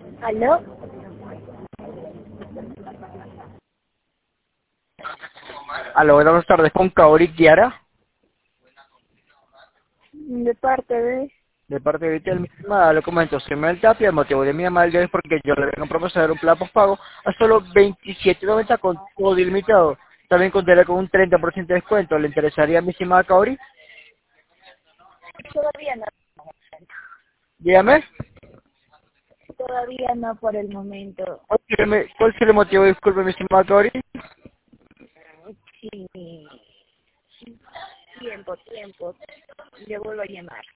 ¿Aló? Aló, buenas tardes, con Kaori Kiara, ¿De parte de? de parte de Vitel. Mi estimada, le comento, soy Mel Tapia, el motivo de mi llamada el día es porque yo le vengo a promocionar un plan postpago a solo 27.90 con todo ilimitado. También contaré con un 30% de descuento. ¿Le interesaría a mi estimada Kaori? Todavía no. Dígame, Todavía no por el momento. ¿cuál sería el motivo? Disculpe, mi estimada Kaori. Sí. Tiempo. Le vuelvo a llamar.